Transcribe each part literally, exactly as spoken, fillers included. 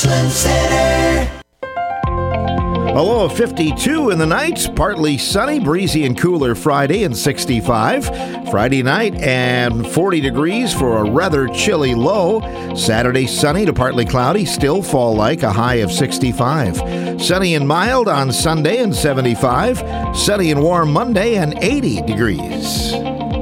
Twin City. A low of fifty-two in the night, partly sunny, breezy and cooler Friday and sixty-five. Friday night and forty degrees for a rather chilly low. Saturday sunny to partly cloudy, still fall-like, a high of sixty-five. Sunny and mild on Sunday and seventy-five. Sunny and warm Monday and eighty degrees.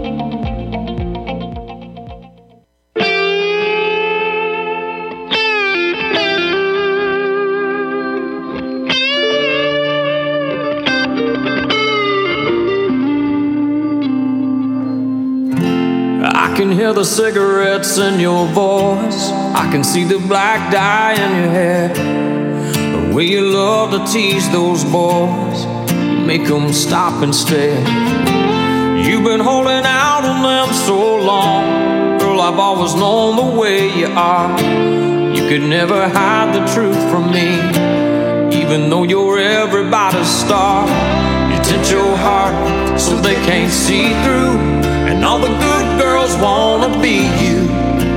I can hear the cigarettes in your voice. I can see the black dye in your hair. The way you love to tease those boys, make them stop and stare. You've been holding out on them so long. Girl, I've always known the way you are. You could never hide the truth from me, even though you're everybody's star. You tint your heart so they can't see through, and all the good girls wanna be you.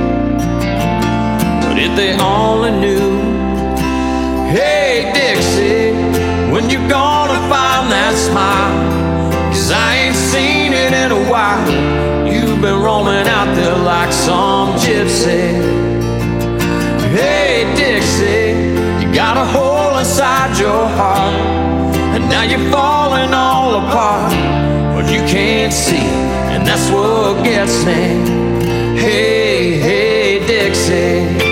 But if they only knew. Hey Dixie, when you gonna find that smile? 'Cause I ain't seen it in a while. You've been roaming out there like some gypsy. Hey Dixie, you got a hole inside your heart, and now you're falling all apart. But you can't see, and that's what gets me. Hey, hey, Dixie.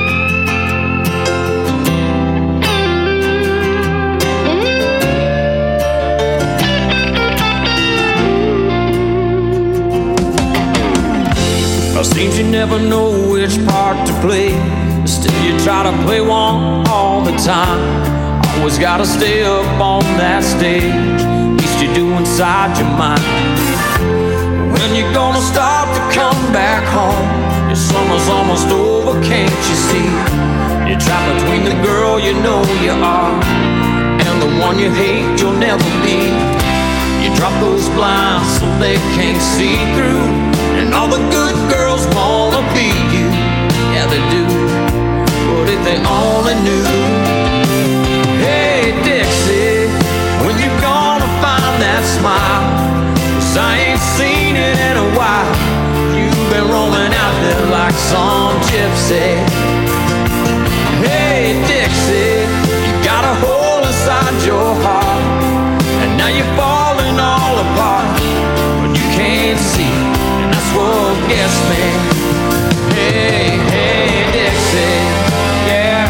It seems you never know which part to play, still you try to play one all the time. Always gotta stay up on that stage, least you do inside your mind. When you gonna start to come back home? Your summer's almost over, can't you see? You're trapped between the girl you know you are and the one you hate you'll never be. You drop those blinds so they can't see through, and all the good girls wanna be you. Yeah, they do, but if they only knew. Hey Dixie, when you gonna find that smile? 'Cause I ain't seen it in a while. You've been roaming out there like some gypsy. Hey Dixie, you got a hole inside your heart, and now you're falling all apart. But you can't see, and that's what gets me. Hey, hey Dixie, yeah.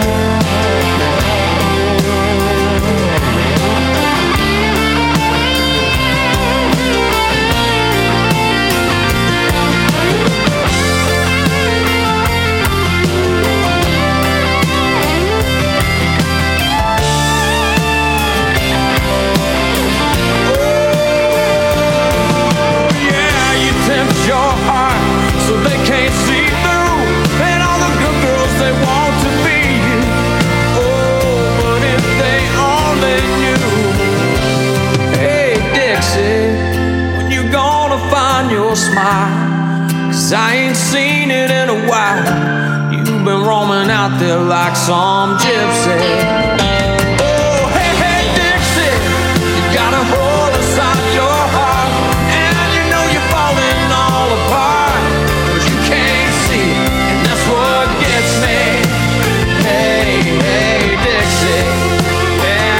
Smile, 'cause I ain't seen it in a while. You've been roaming out there like some gypsy. Oh, hey, hey, Dixie, you got a hole inside your heart, and you know you're falling all apart, but you can't see, and that's what gets me. Hey, hey, Dixie, yeah.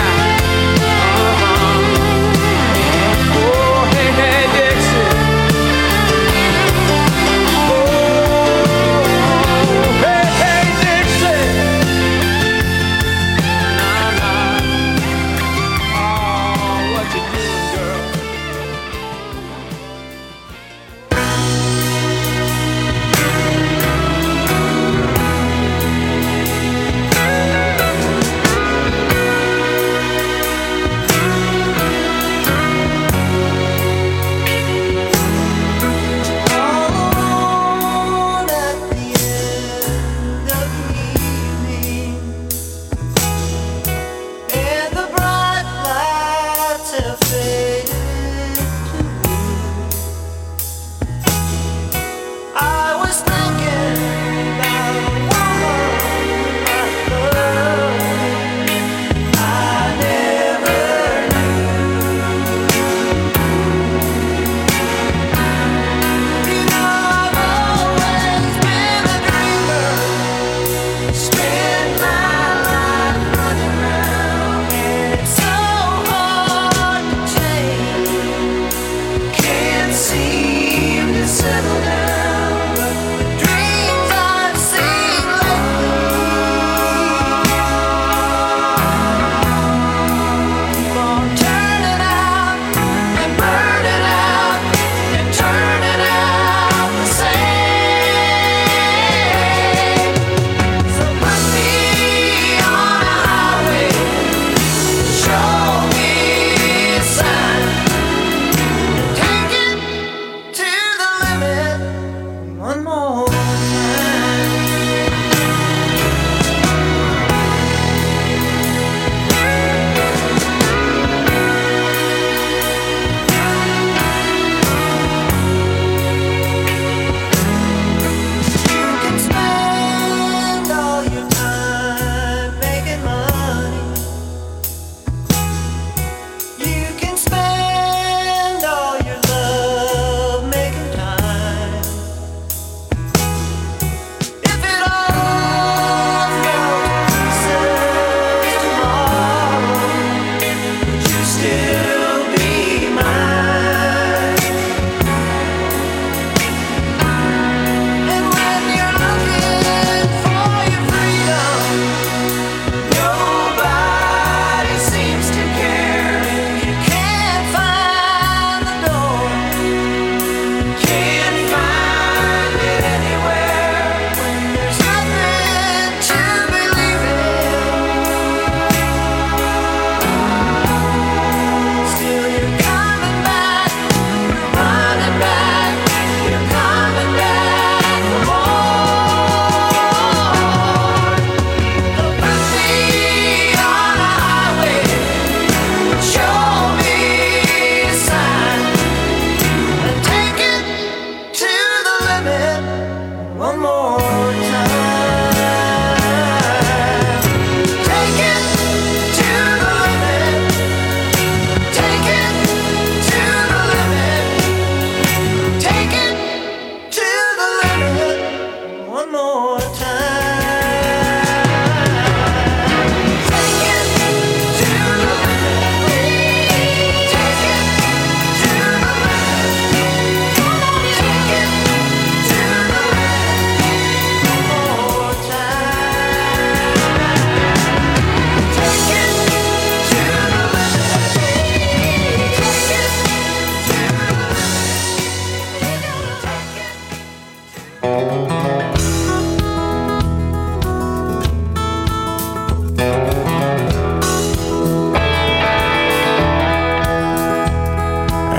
Uh-huh. Oh, hey, hey, Dixie.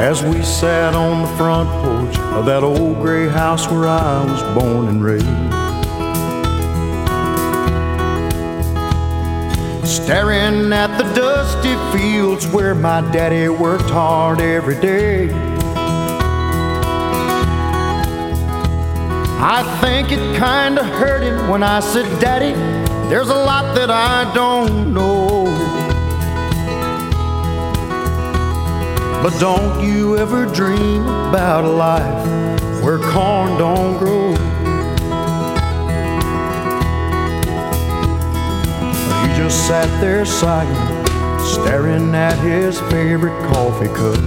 as we sat on the front porch of that old gray house where I was born and raised. Staring at the dusty fields where my daddy worked hard every day. I think it kinda hurt him when I said, Daddy, there's a lot that I don't know. But don't you ever dream about a life where corn don't grow. He just sat there silent, staring at his favorite coffee cup.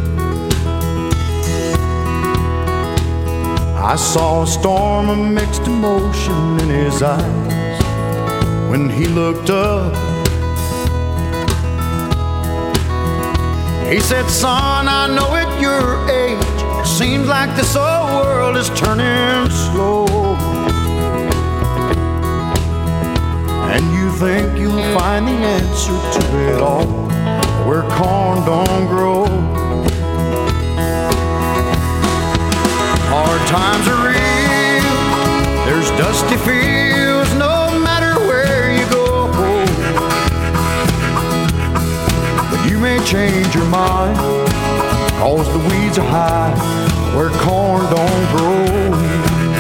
I saw a storm of mixed emotion in his eyes when he looked up. He said, son, I know at your age, seems like this old world is turning slow. And you think you'll find the answer to it all where corn don't grow. Hard times are real, there's dusty fields no matter where you go. But you may change your mind, cause the weeds are high where corn don't grow.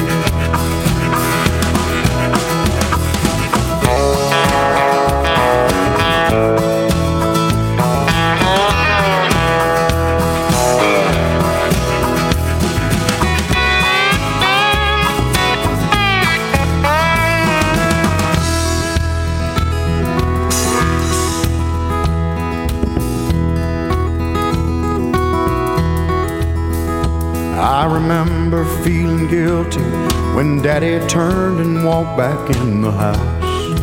I remember feeling guilty when Daddy turned and walked back in the house.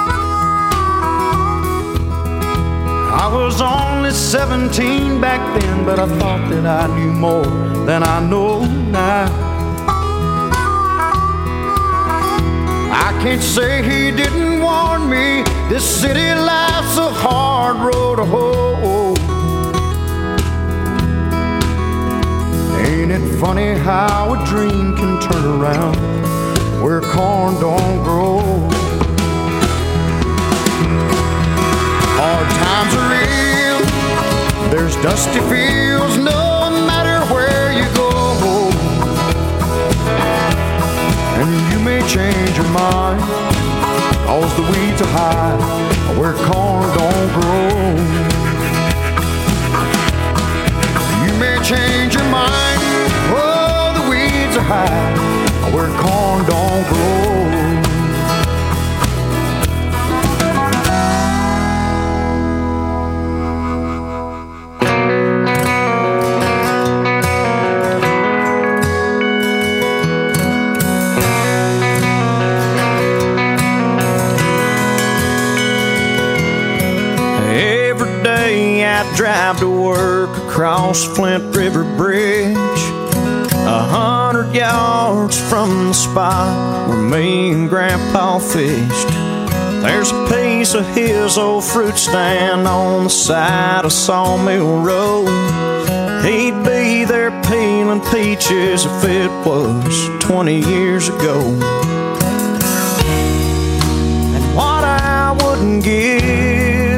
I was only seventeen back then, but I thought that I knew more than I know now. I can't say he didn't warn me, this city life's a hard road to hoe. Ain't it funny how a dream can turn around where corn don't grow? Hard times are real, there's dusty fields no matter where you go. And you may change your mind, cause the weeds are high where corn don't grow. You may change your mind, oh, the weeds are high where corn don't grow. Every day I drive to work across Flint River Bridge, a hundred yards from the spot where me and Grandpa fished. There's a piece of his old fruit stand on the side of Sawmill Road. He'd be there peeling peaches if it was twenty years ago. And what I wouldn't give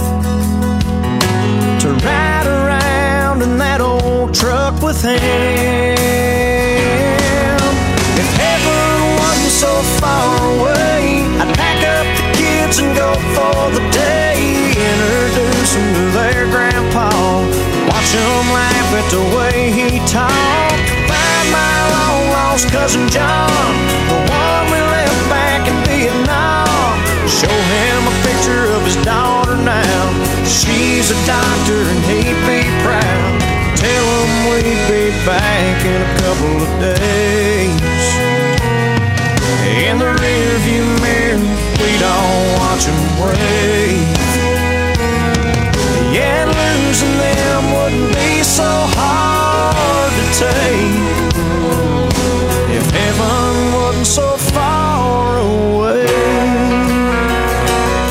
to ride around in that old truck with him. If heaven wasn't so far away, I'd pack up the kids and go for the day. Introduce them to their grandpa, watch them laugh at the way he talked. Find my long lost cousin John, the one we left back in Vietnam. Show him a picture of his daughter now, she's a doctor and he'd be proud. Tell him we'd be back in a couple of days. In the rearview mirror, we'd all watch him wave. Yeah, losing them wouldn't be so hard to take if heaven wasn't so far away.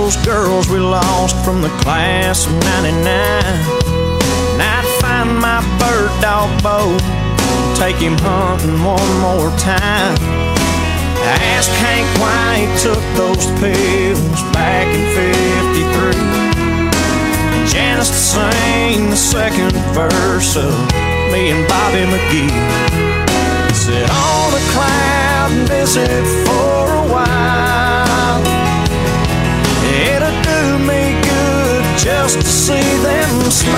those girls we lost from the class of ninety-nine. And I'd find my bird dog boat and take him hunting one more time. I asked Hank why he took those pills back in fifty-three. And Janice sang the second verse of me and Bobby McGee. Sit on a cloud and visit for a while. It'll do me good just to see them smile.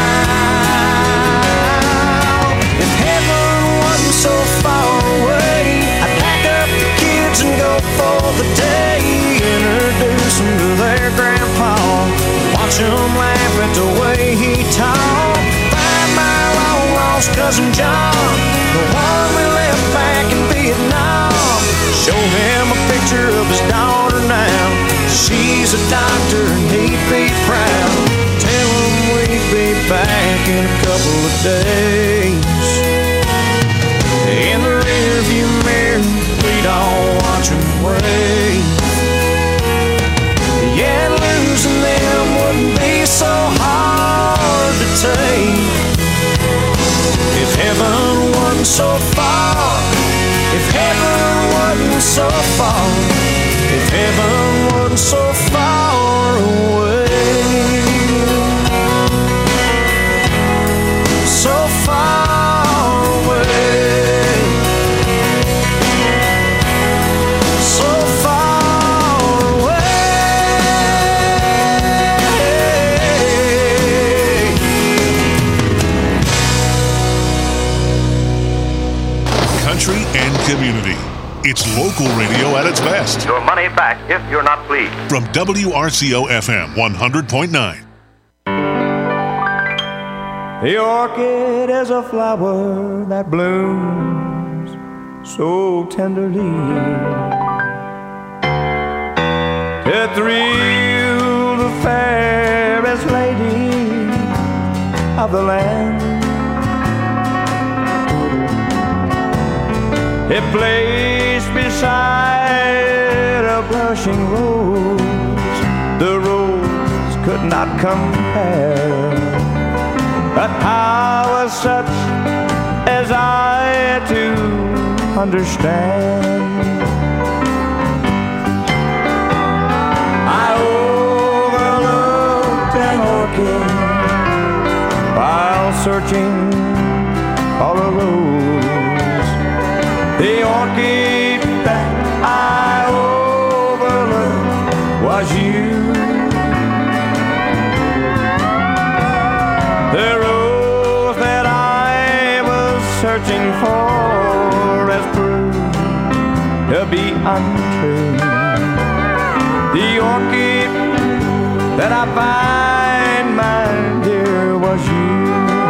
If heaven wasn't so far away, I'd pack up the kids and go for the day. Introduce them to their grandpa, watch them laugh at the way he talked. Find my long lost cousin John, the one we left back in Vietnam. Show him a picture of his daughter now. She's a doctor and he'd be proud. Tell him we'd be back in a couple of days. In the rearview mirror, we'd all watch him wave. Yeah, losing them wouldn't be so hard to take. If heaven wasn't so far, if heaven wasn't so far, if heaven wasn't so far away, so far away, so far away. Country and community. It's local radio at its best. Your money back if you're not pleased. From W R C O F M one hundred point nine. The orchid is a flower that blooms so tenderly to thrill the fairest lady of the land. It placed beside a blushing rose, the rose could not compare. But how was such as I to understand? I overlooked an orchid while searching for a rose. The orchid that I overlooked was you. The rose that I was searching for has proved to be untrue. The orchid that I find, my dear, was you.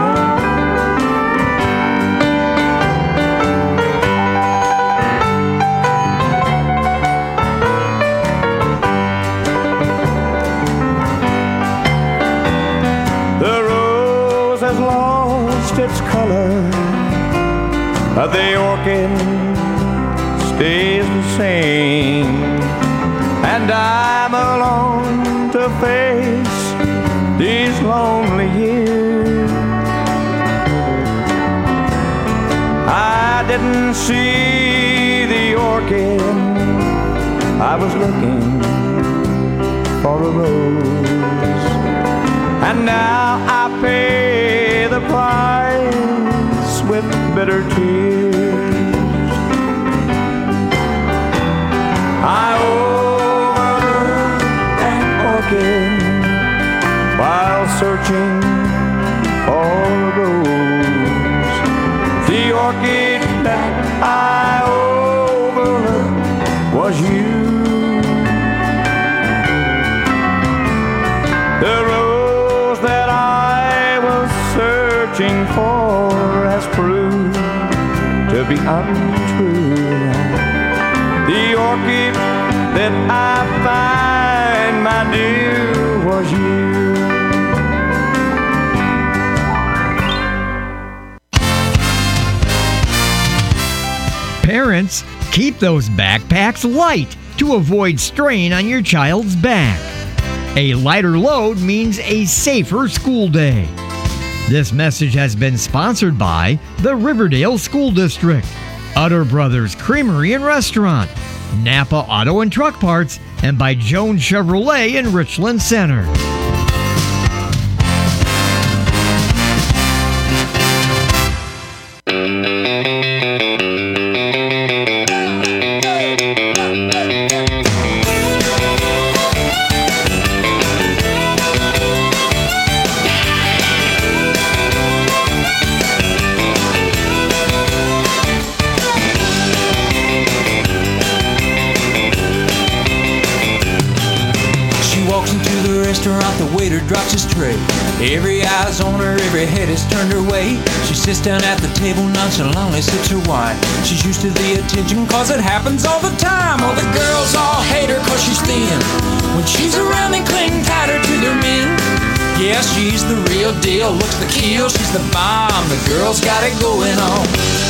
Its color, the orchid stays the same, and I'm alone to face these lonely years. I didn't see the orchid, I was looking for a rose, and now I pay the price with bitter tears. I overlooked an orchid while searching for a rose. The orchid that I overlooked was you. The rose that I was searching for has proved to be untrue. The orchid that I find, my dear, was you. Parents, keep those backpacks light to avoid strain on your child's back. A lighter load means a safer school day. This message has been sponsored by the Riverdale School District, Utter Brothers Creamery and Restaurant, Napa Auto and Truck Parts, and by Jones Chevrolet in Richland Center. Drops his tray. Every eye's on her, every head is turned her way. She sits down at the table, nonchalantly sips her wine. She's used to the attention, cause it happens all the time. All the girls all hate her cause she's thin. When she's around, they cling tighter to their men. Yeah, she's the real deal, looks the kill, she's the bomb. The girls got it going on.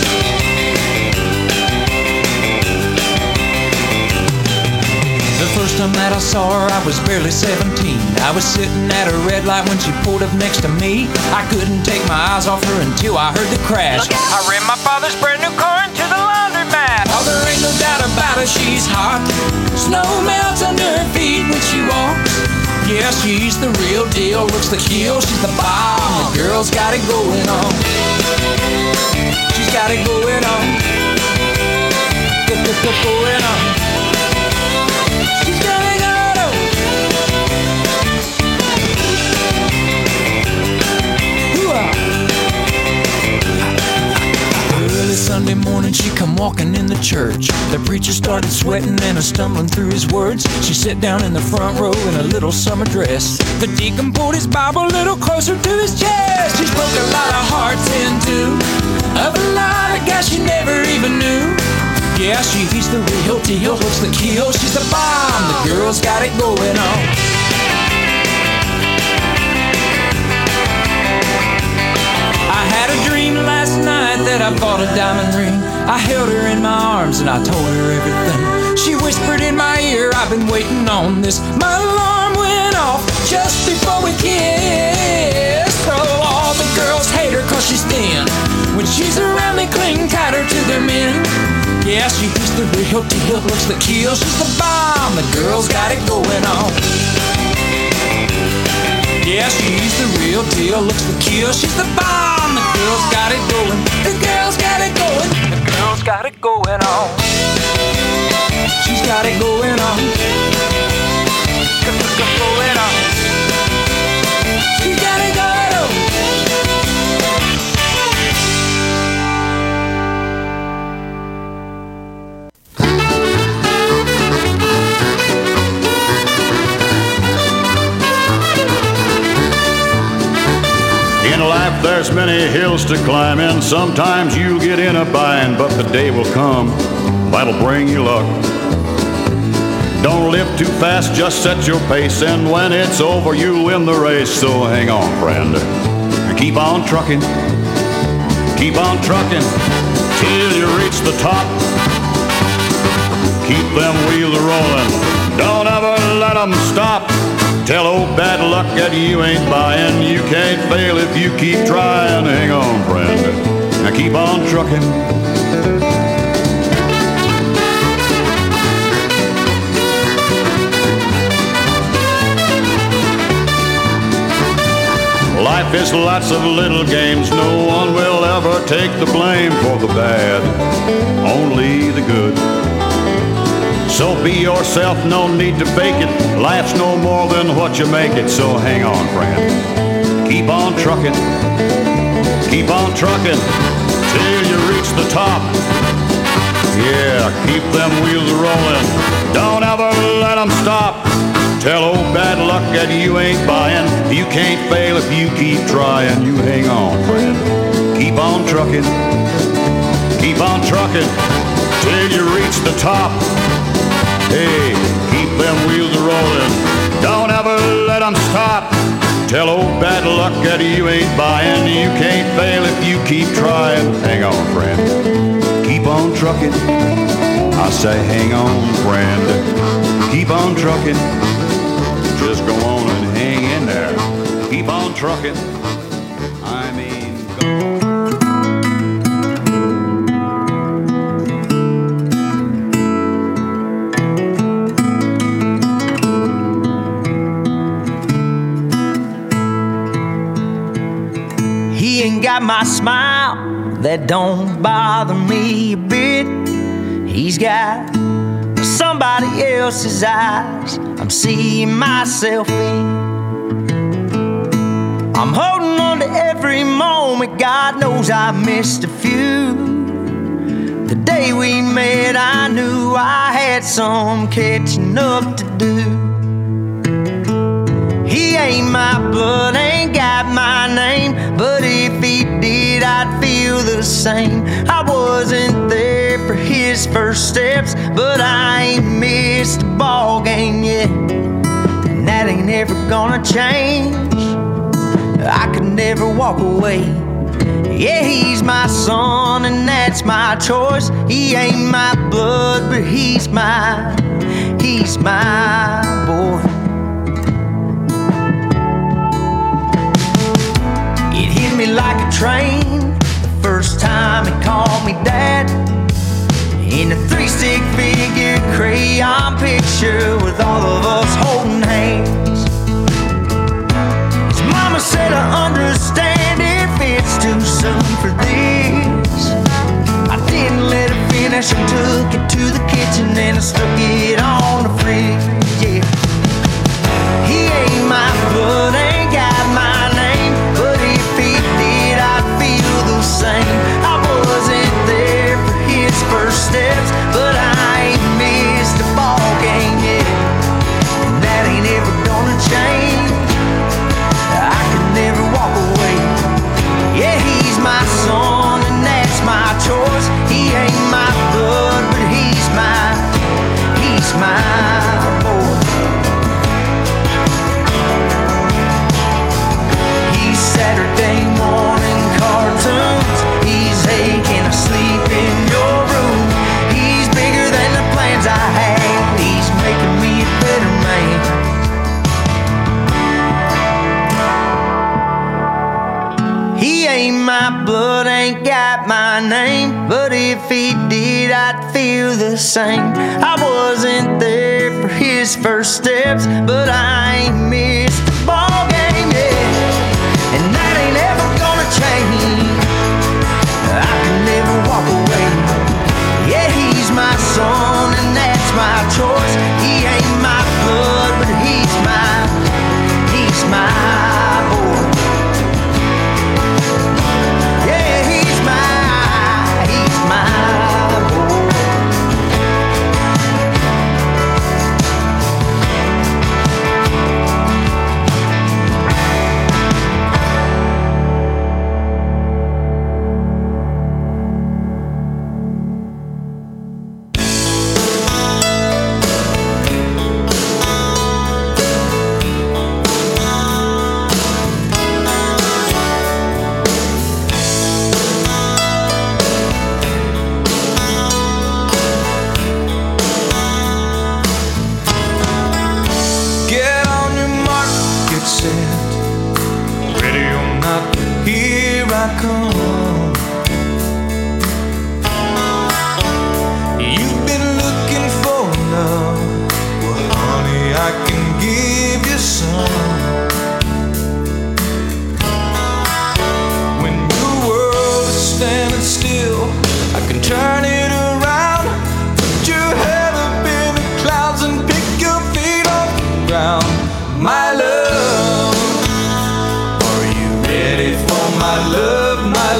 The first time that I saw her, I was barely seventeen. I was sitting at a red light when she pulled up next to me. I couldn't take my eyes off her until I heard the crash. I ran my father's brand new car into the laundromat. Oh, there ain't no doubt about it, she's hot. Snow melts under her feet when she walks. Yeah, she's the real deal, looks the kill, she's the bomb. The girl's got it going on. She's got it going on. Get the good going on. She's got it going on. Early Sunday morning, she come walking in the church. The preacher started sweating and a stumbling through his words. She sat down in the front row in a little summer dress. The deacon pulled his Bible a little closer to his chest. She's broke a lot of hearts in two, of a lot of guys she never even knew. Yeah, she's the real deal, looks the kill, she's the bomb. The girl's got it going on. I had a dream last night that I bought a diamond ring. I held her in my arms and I told her everything. She whispered in my ear, I've been waiting on this. My alarm went off just before we kissed. So all the girls hate her cause she's thin. When she's around they cling tighter to their men. Yeah, she's the real deal, looks the kill, she's the bomb. The girl's got it going on. Yeah, she's the real deal, looks the kill, she's the bomb. The girl's got it going, the girl's got it going, the girl's got it going on. She's got it going on. Going on. She's got it going on. In life there's many hills to climb, and sometimes you'll get in a bind, but the day will come that'll bring you luck. Don't live too fast, just set your pace, and when it's over you'll win the race. So hang on, friend, keep on trucking, keep on trucking till you reach the top. Keep them wheels rolling, don't ever let them stop. Tell old bad luck that you ain't buying. You can't fail if you keep trying. Hang on, friend, now keep on trucking. Life is lots of little games. No one will ever take the blame for the bad, only the good. So be yourself, no need to fake it. Life's no more than what you make it. So hang on, friend, keep on trucking, keep on trucking till you reach the top. Yeah, keep them wheels rolling, don't ever let them stop. Tell old bad luck that you ain't buying. You can't fail if you keep trying. You hang on, friend, keep on trucking, keep on trucking till you reach the top. Hey, keep them wheels rolling, don't ever let them stop. Tell old bad luck that you ain't buying. You can't fail if you keep trying. Hang on, friend, keep on trucking. I say hang on, friend, keep on trucking. Just go on and hang in there. Keep on trucking. I mean, go on. He ain't got my smile, that don't bother me a bit. He's got somebody else's eyes I'm seeing myself in. I'm holding on to every moment, God knows I missed a few. The day we met I knew I had some catching up to do. He ain't my blood, ain't got my name, but if he did, I'd feel the same. I wasn't there for his first steps, but I ain't missed a ball game yet, and that ain't ever gonna change. I could never walk away. Yeah, he's my son, and that's my choice. He ain't my blood, but he's my, he's my boy. It hit me like a train the first time he called me dad. In a three-stick figure crayon picture with all of us holding hands. His mama said I understand if it's too soon for this. I didn't let her finish, I took it to the kitchen and I stuck it on the fridge, yeah. He ain't my blood, ain't got my name, but if he did, I'd feel the same. I wasn't there for his first steps, but I ain't missed a ball game yet, and that ain't ever gonna change. I could never walk away. Yeah, he's my son, and that's my choice. He ain't my blood, but he's my, he's my boy. He's Saturday morning cartoons. He's aching asleep in your room. He's bigger than the plans I had. He's making me a better man. He ain't my blood, ain't got my name, but if he did, I'd feel the same. I wasn't there for his first steps, but I ain't missed a ball game yet, and that ain't ever gonna change. I can never walk away. Yeah, he's my son, and that's my choice. He ain't my blood, but he's my, he's my boy. Yeah, he's my, he's my boy. Get on your mark, get set. Ready or not, here I come. You've been looking for love. Well, honey, I can give you some. When your world is standing still, I can turn it around. Put your head up in the clouds and pick your feet off the ground. My love, are you ready for my love, my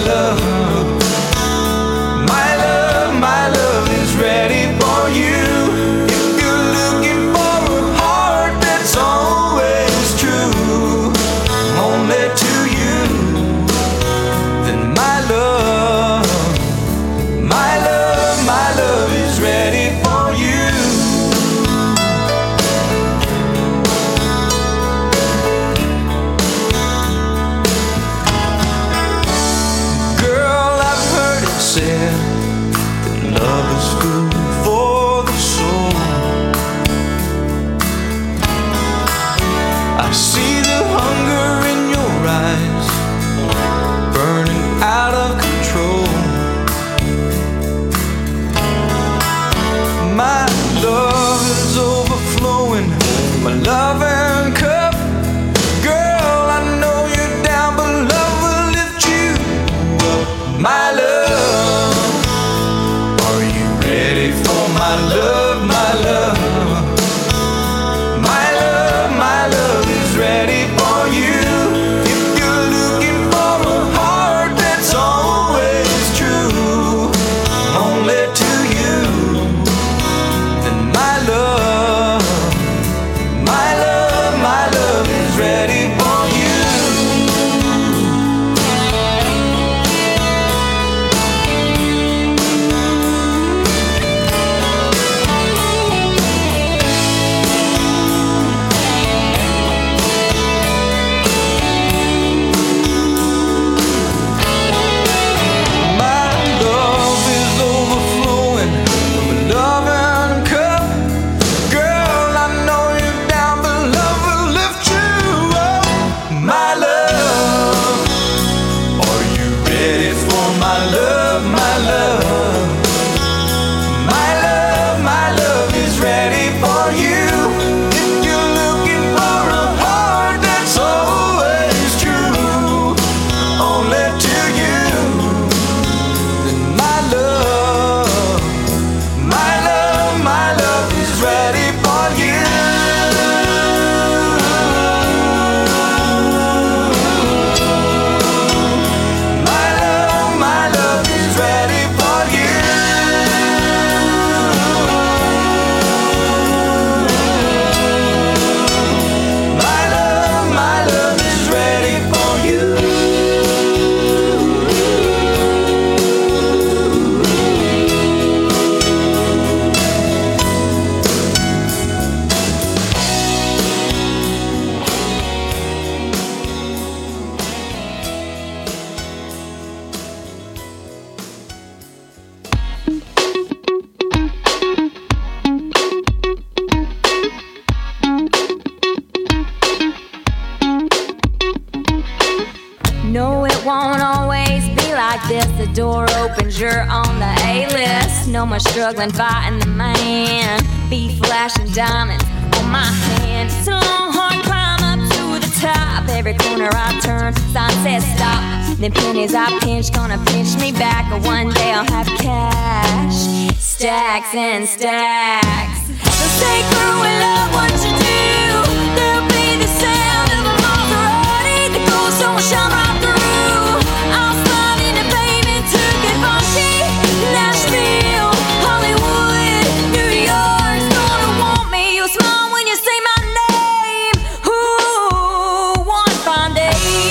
the door opens, you're on the A-list. No more struggling, fighting the man. Be flashing diamonds on my hand. It's a long, hard climb up to the top. Every corner I turn, sign says stop. Then pennies I pinch, gonna pinch me back. But one day I'll have cash, stacks and stacks. So say, girl, we love what you do. There'll be the sound of a Maserati that goes on shine right through. I'll slide in the pavement, took it funky. Nashville, Hollywood, New York's gonna want me. You'll smile when you say my name. Ooh, one fine day.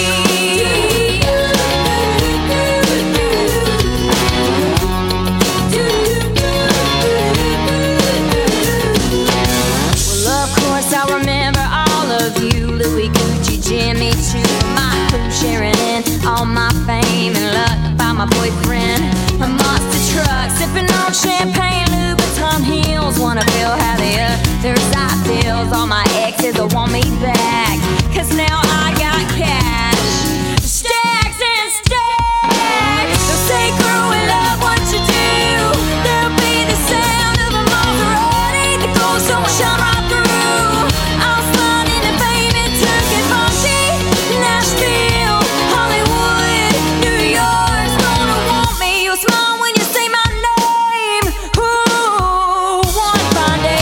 Well, of course I remember all of you. Louis, Gucci, Jimmy Choo, my crew sharing in all my fame and luck by my boyfriend. A monster truck, sipping on champagne, Louboutin heels. Wanna feel how the other side feels. All my exes will want me back, cause now I got cash, stacks and stacks. So say, girl, we love what you do. There'll be the sound of a Maserati that goes on shine right through. I'll slide in the pavement, took it funky. Nashville, Hollywood, New York's gonna want me. You'll smile when you say my name. Ooh, one fine day.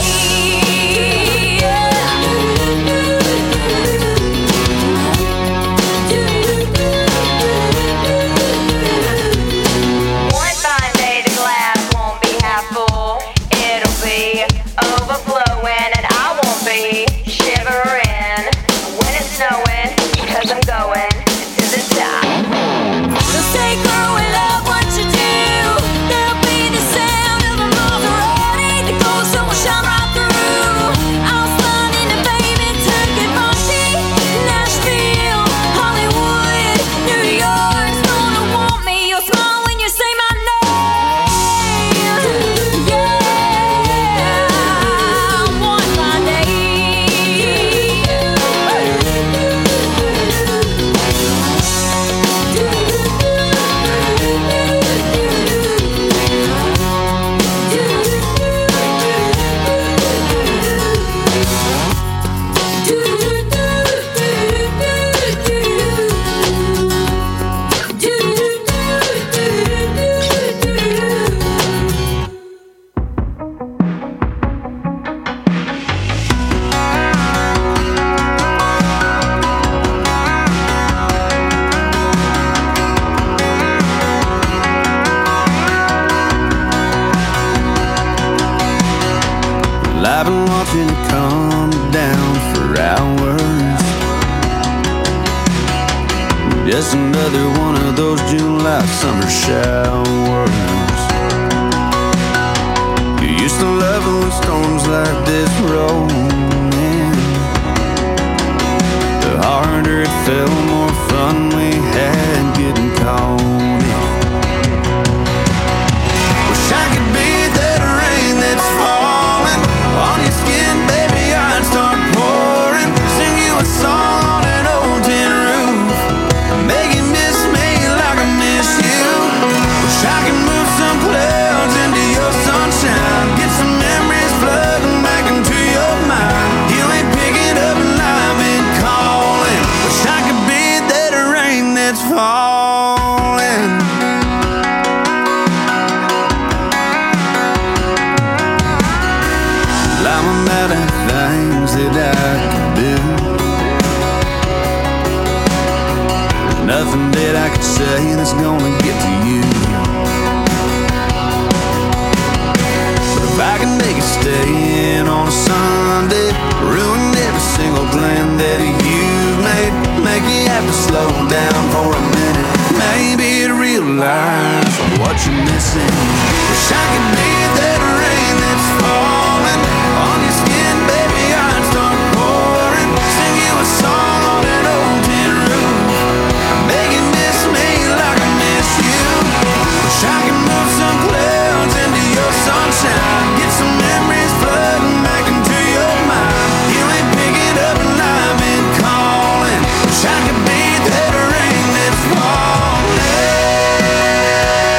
One fine day the glass won't be half full. It'll be overflowing and I won't be shivering when it's snowing, cause I'm going to the top. So say, girl, we love what you do. There'll be the sound of a Maserati that goes on shine right through. I'll slide in the pavement, took it funky. Nashville, Hollywood, New York's gonna want me. You'll smile when you say my name. Yeah, one fine day. Well, I've been watching it come down for hours. Just another one of those July summer showers. You used to love it when storms like this rolled in. The harder it fell, more fun we had getting caught in. Wish I could be that rain that's falling on your skin, baby, I'd start pouring. Sing you a song on an old tin roof, make it miss me like I miss you. Wish I could move some clouds into your sunshine, get some memories flooding back into your mind. You ain't picking up and I've been calling. Wish I could be that rain that's falling. Well, I'm about the things that I can do. There's nothing that I could say that's gonna get to you. But if I can make it stay in on a Sunday, ruin every single plan that you've made, make you have to slow down for a minute, maybe realize what you're missing. Wish I could be that rain that's falling on your skin, baby, I'd start pouring. Sing you a song on an old tin roof, make it miss me like I miss you. Wish I could move some clouds into your sunshine, get some memories flooding back into your mind. You ain't picking up and I've been calling. Wish I could be that rain that's falling.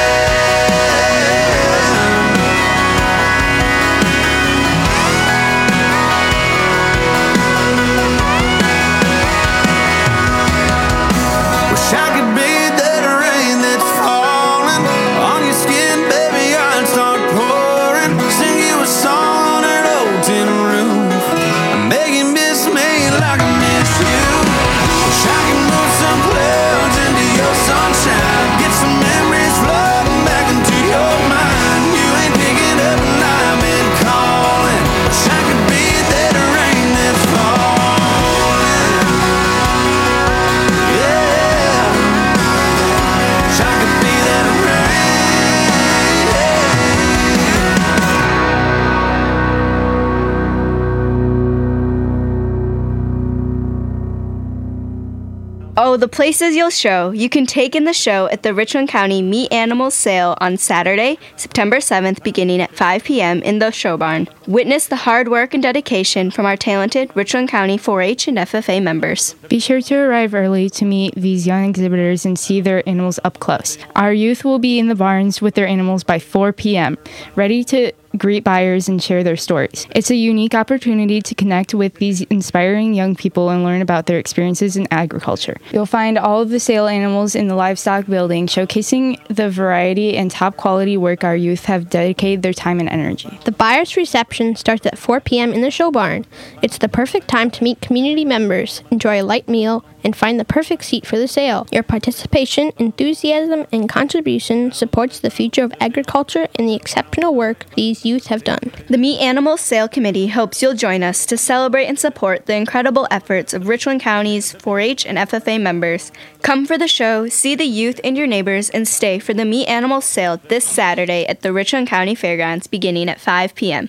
Oh, the places you'll show. You can take in the show at the Richland County Meat Animals Sale on Saturday, September seventh, beginning at five p.m. in the show barn. Witness the hard work and dedication from our talented Richland County four H and F F A members. Be sure to arrive early to meet these young exhibitors and see their animals up close. Our youth will be in the barns with their animals by four p.m., ready to greet buyers and share their stories. It's a unique opportunity to connect with these inspiring young people and learn about their experiences in agriculture. You'll find all of the sale animals in the livestock building, showcasing the variety and top quality work our youth have dedicated their time and energy. The buyer's reception starts at four p.m. in the show barn. It's the perfect time to meet community members, enjoy a light meal, and find the perfect seat for the sale. Your participation, enthusiasm, and contribution supports the future of agriculture and the exceptional work these youth have done. The Meat Animals Sale Committee hopes you'll join us to celebrate and support the incredible efforts of Richland County's four H and F F A members. Come for the show, see the youth and your neighbors, and stay for the Meat Animals Sale this Saturday at the Richland County Fairgrounds beginning at five p.m.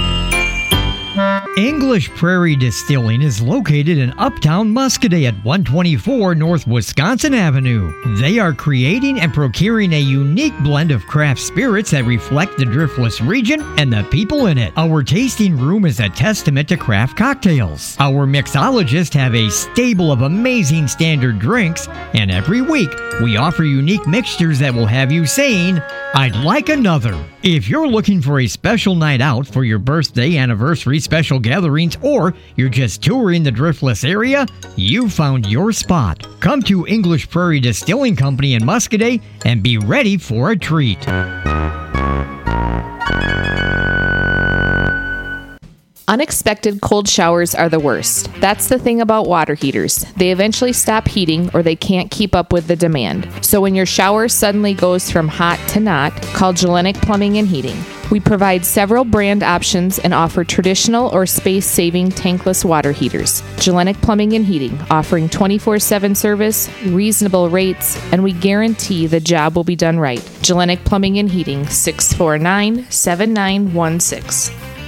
English Prairie Distilling is located in Uptown Muscoda at one twenty-four North Wisconsin Avenue. They are creating and procuring a unique blend of craft spirits that reflect the Driftless region and the people in it. Our tasting room is a testament to craft cocktails. Our mixologists have a stable of amazing standard drinks, and every week we offer unique mixtures that will have you saying, "I'd like another." If you're looking for a special night out for your birthday, anniversary, special gatherings, or you're just touring the Driftless area, you found your spot. Come to English Prairie Distilling Company in Muscoda and be ready for a treat. Unexpected cold showers are the worst. That's the thing about water heaters. They eventually stop heating or they can't keep up with the demand. So when your shower suddenly goes from hot to not, call Gellenic Plumbing and Heating. We provide several brand options and offer traditional or space-saving tankless water heaters. Gellenic Plumbing and Heating, offering twenty-four seven service, reasonable rates, and we guarantee the job will be done right. Gellenic Plumbing and Heating, six four nine, seven nine one six.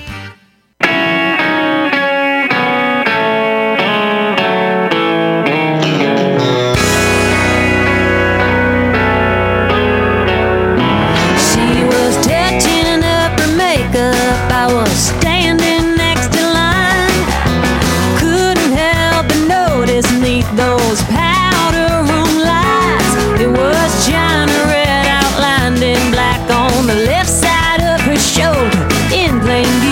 I was standing next in line. Couldn't help but notice neath those powder room lights, it was China red outlined in black on the left side of her shoulder in plain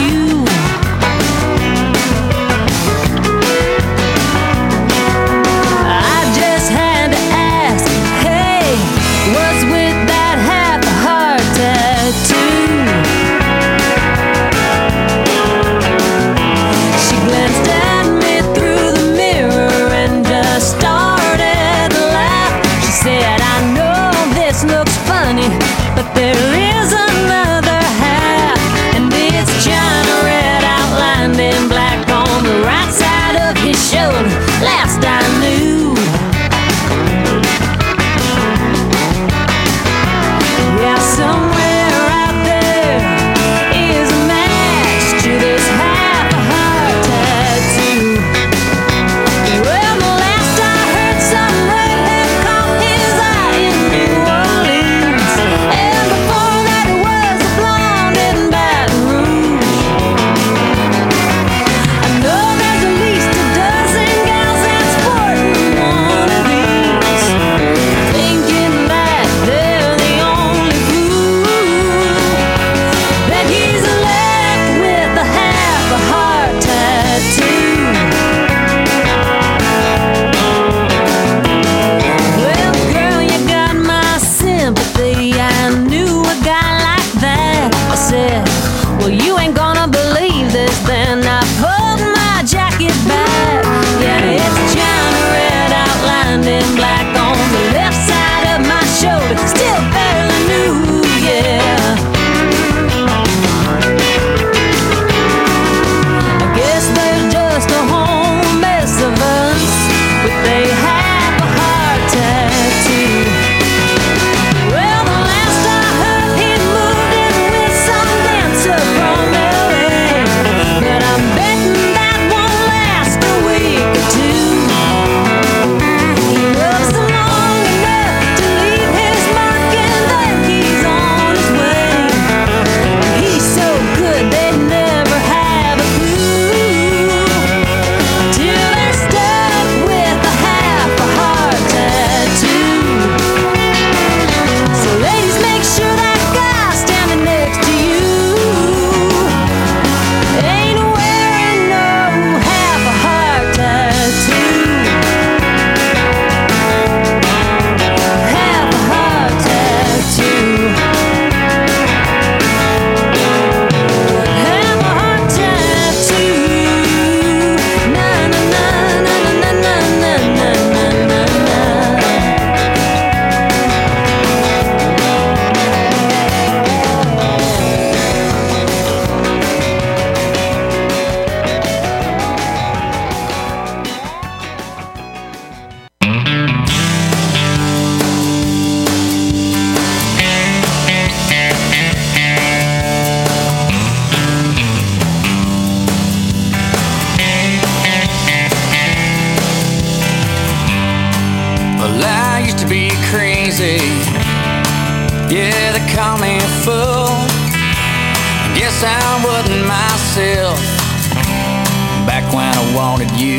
call me a fool. Guess I wasn't myself back when I wanted you.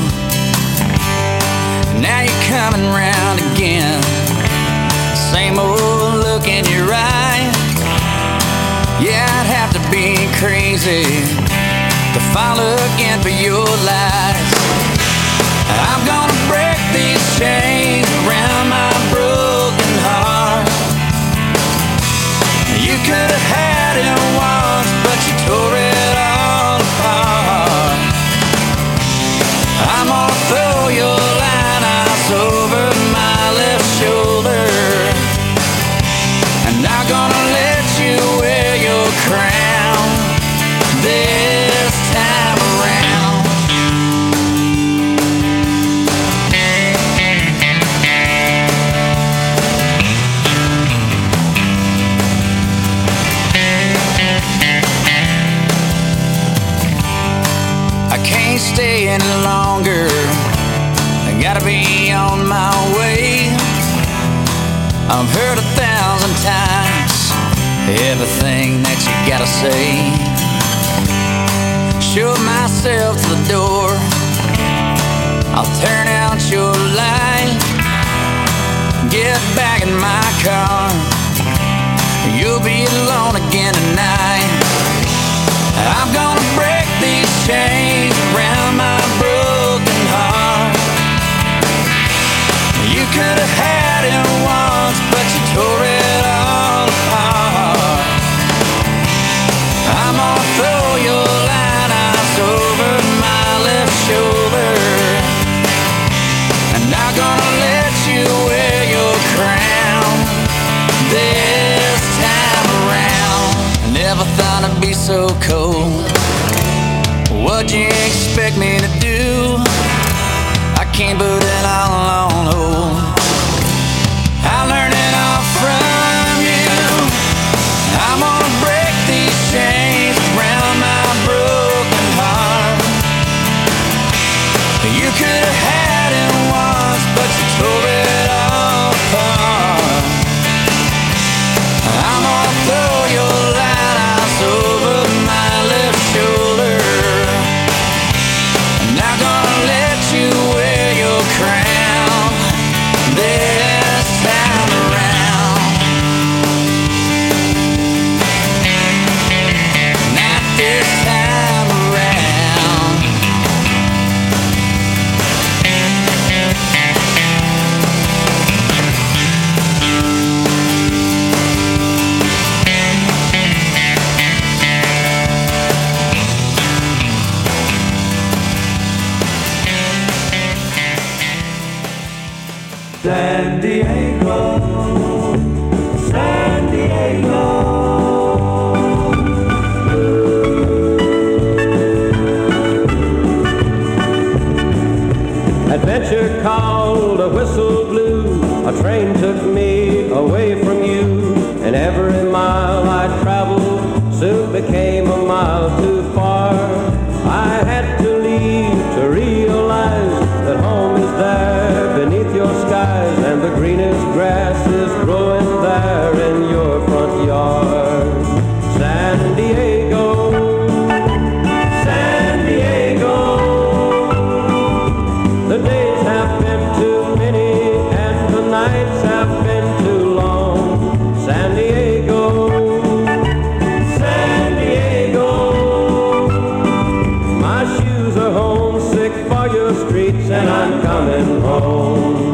Now you're coming round again, same old look in your eye. Yeah, I'd have to be crazy to fall again for your lies. I'm gonna break these chains around my broken heart. You could have had it once, but you tore it all apart. I'm gonna throw your line ice over my left shoulder, and I'm gonna let you wear your crown this time around. I can't stay any longer, I gotta be on my way. I've heard a thousand times everything that you gotta say. Show myself to the door, I'll turn out your light. Get back in my car, you'll be alone again tonight. I'm gonna break these chains around my broken heart. You could have had it once, but you tore it all apart. I'm gonna throw your line ice over my left shoulder, and I'm gonna let you wear your crown this time around. Never thought I'd be so cold. What'd you expect me to do? I can't put it all on hold. I learned it all from you. I'm gonna break these chains around my broken heart. You could have had it once, but you tore it all apart. I'm gonna throw your line ice over my left shoulder, and I'm gonna let you wear your crown this time around. Not this time around. San Diego, San Diego. Adventure called, a whistle blew, a train took me away from you, and every mile I traveled soon became a mile too far. I had to leave to realize that home is there beneath your skies, and the greenest grass is growing there in your front yard. San Diego, San Diego. The days have been too many and the nights have been too long. San Diego, San Diego. My shoes are homesick for your streets and I'm coming home.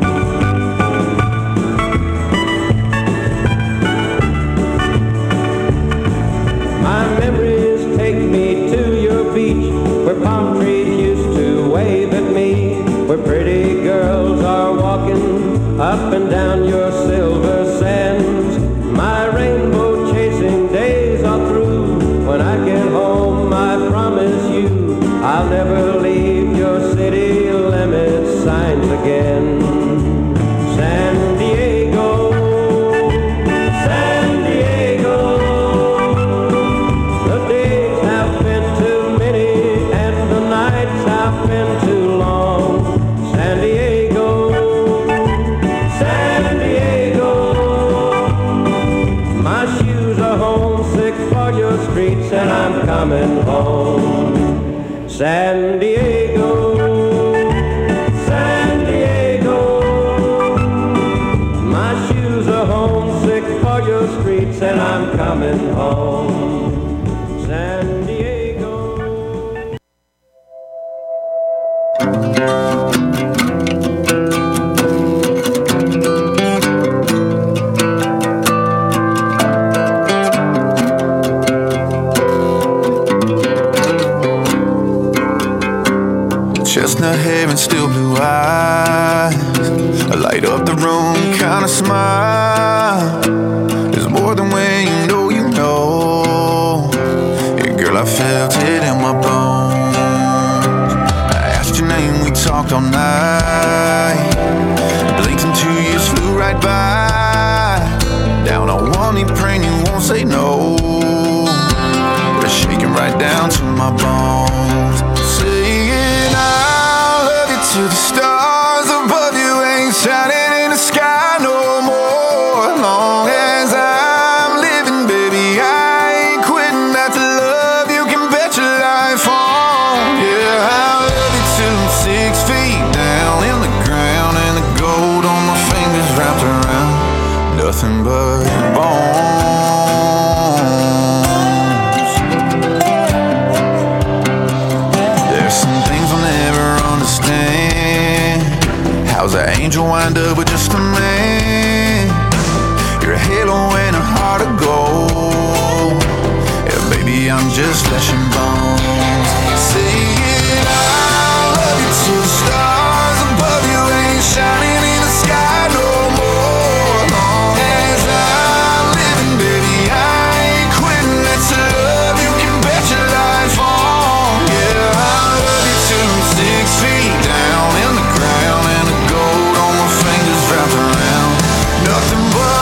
My memories take me to your beach, where palm trees used to wave at me, where pretty girls are walking up and down your silver sands. My rainbow chasing days are through. When I get home, I promise you I'll never leave your city limit signs again. San Diego, San Diego. The days have been too many and the nights have been too long. San Diego, San Diego. My San Diego, San Diego, my shoes are homesick for your streets and I'm coming home. San Diego. Chestnut hair and still blue eyes, a light up the room kind of smile. There's more than when you know you know. Yeah, girl, I felt it in my bones. I asked your name, we talked all night. Blinked and two years flew right by. Down on one knee praying you won't say no. We're shaking right down to my bones. Saying I love you to the stars above you ain't shining in the sky no more. Long as I'm living, baby, I ain't quitting. That's a love you can bet your life on. Yeah, I love you till I'm six feet down in the ground and the gold on my fingers wrapped around nothing but bones. There's some things I'll never understand. How's an angel wind up with just a man? You're a halo and a heart of gold. Yeah, baby, I'm just flesh and bones. Saying I love you till the stars above you ain't shining in the sky no more. Long as I'm living, baby, I ain't quitting. That's a love you can bet your life on. Yeah, I love you till I'm six feet down in the ground and the gold on my fingers wrapped around nothing but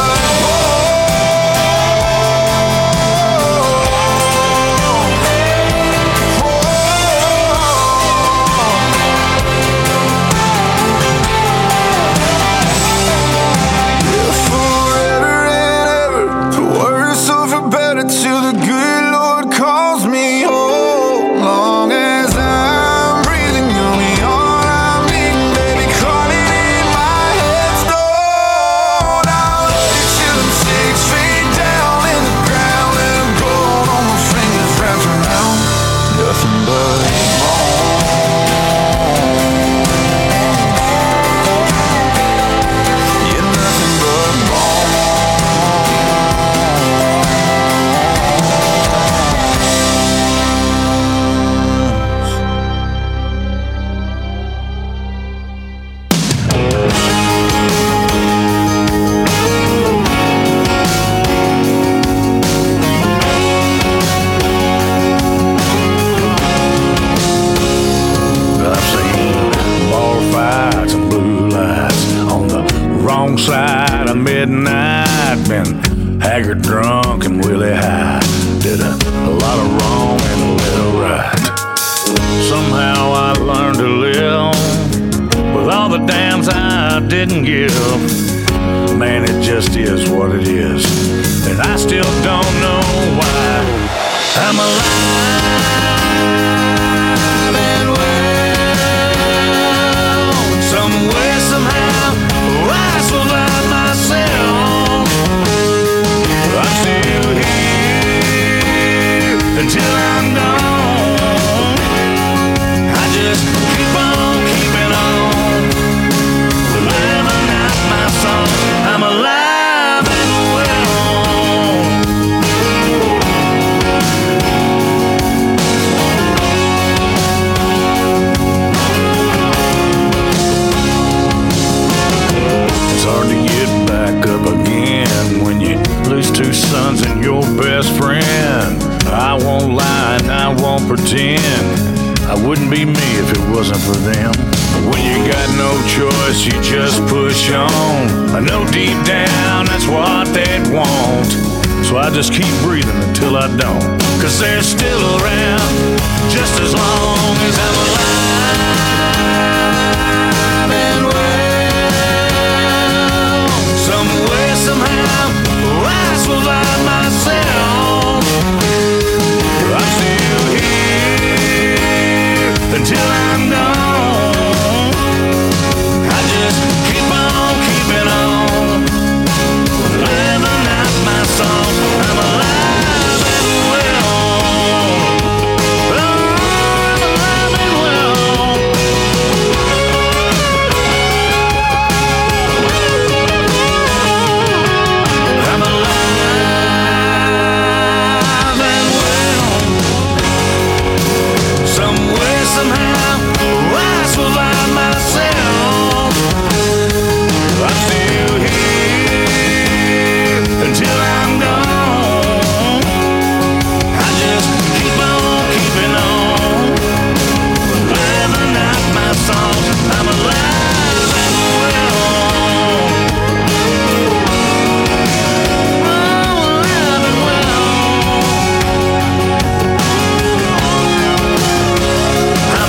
till the good Lord calls me home. Long as I'm breathing, you'll be all I'm needing, baby. Crawling in my headstone. I'll love you till I'm six feet down in the ground and the gold on my fingers wrapped around nothing but bones. Yeah, nothing but bones. Wrong side of midnight, been haggard, drunk, and really high. Did a, a lot of wrong and a little right. Somehow I learned to live with all the damns I didn't give. Man, it just is what it is, and I still don't know why. I'm alive and well, somewhere, somehow. I survive myself. I'm still here until I'm gone. I just keep on keeping on, living out my song. I'm alive and hard to get back up again when you lose two sons and your best friend. I won't lie and I won't pretend I wouldn't be me if it wasn't for them. When you got no choice, you just push on. I know deep down that's what they'd want, so I just keep breathing until I don't. Cause they're still around just as long as I'm alive and well. Somewhere, somehow, I survive myself. I'm still here until I'm gone. I just keep on keeping on, living out my song. I'm alive and well. Oh, I'm alive and well. I'm alive and well. Some way, somehow, I survive myself. I'm still here until I'm gone. I just keep on keeping on, living out my songs. I'm alive and well. Oh, alive and well. I'm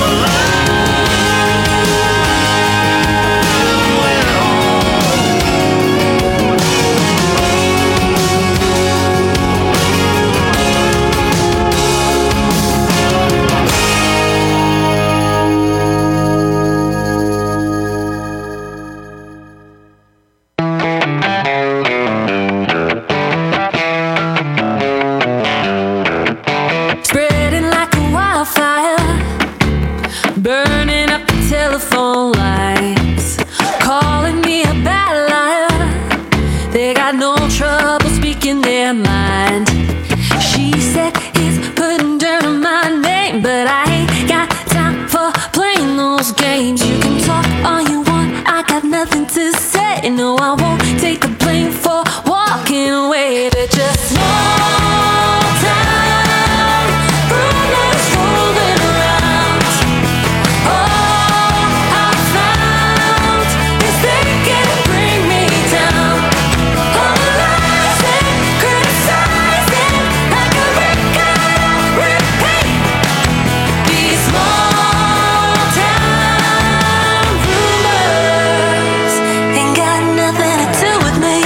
Spreading like a wildfire, burning up the telephone lines, calling me a bad liar. They got no trouble speaking their mind. She said it's putting dirt on my name, but I ain't got time for playing those games. You can talk all you want, I got nothing to say. No, I won't take the blame for walking away. They're just small town rumors rolling around. All I found is they can bring me down. All the lies and criticizing, like a record on repeat. These small town rumors ain't got nothing to do with me.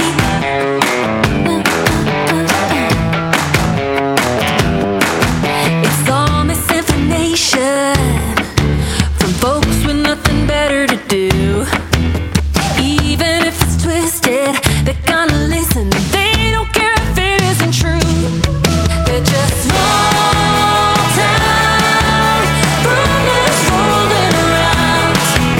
It's all misinformation from folks with nothing better to do. Even if it's twisted, they're gonna listen. They don't care if it isn't true. They're just small town rumors rolling around.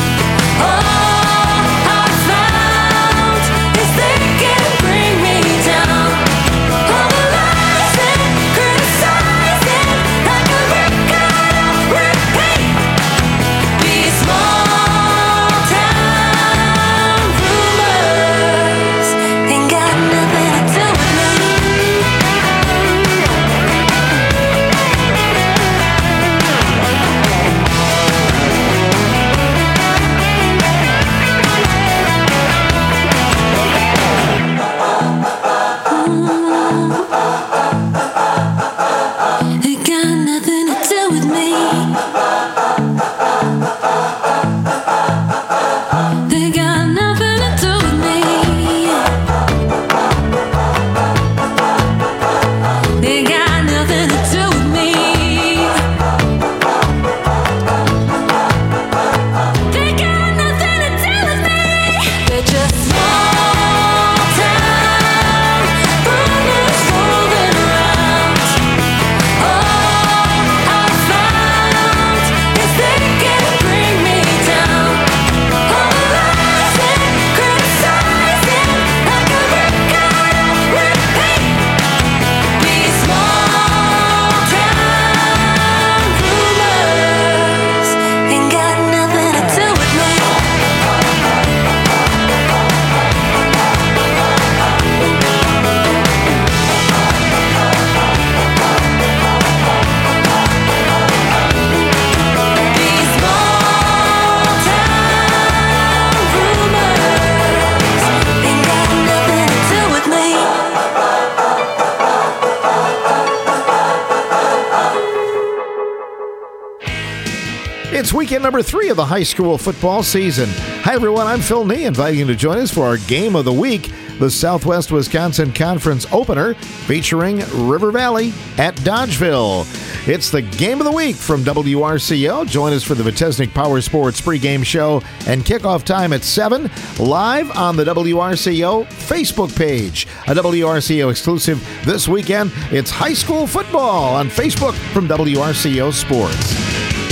All I found is they can bring me down. All the lies and criticizing, like a record on repeat. These small town rumors ain't got nothing to do with me. They got nothing to do with me. They got nothing to do with me. They got nothing to do with me. They got nothing to do with me. They're just small town rumors rolling around. All I found is they can bring me down. All the lies and criticizing, like a record on repeat. These small town rumors ain't got nothing to do with me. These small town rumors ain't got nothing to do with me. It's weekend number three of the high school football season. Hi, everyone. I'm Phil Nee, inviting you to join us for our game of the week. the Southwest Wisconsin Conference opener featuring River Valley at Dodgeville. It's the game of the week from W R C O. Join us for the Vitesnik Power Sports pregame show and kickoff time at seven, live on the W R C O Facebook page. A W R C O exclusive this weekend. It's high school football on Facebook from W R C O Sports.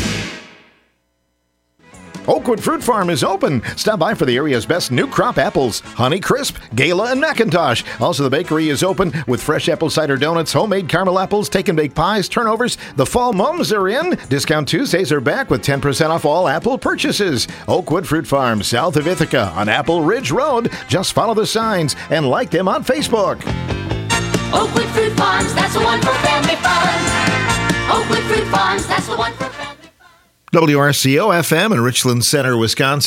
Oakwood Fruit Farm is open. Stop by for the area's best new crop apples, Honey Crisp, Gala, and Macintosh. Also, the bakery is open with fresh apple cider donuts, homemade caramel apples, take and bake pies, turnovers. The fall mums are in. Discount Tuesdays are back with ten percent off all apple purchases. Oakwood Fruit Farm, south of Ithaca on Apple Ridge Road. Just follow the signs and like them on Facebook. Oakwood Fruit Farms, that's the one for family fun. Oakwood Fruit Farms, that's the one for family fun. W R C O F M in Richland Center, Wisconsin.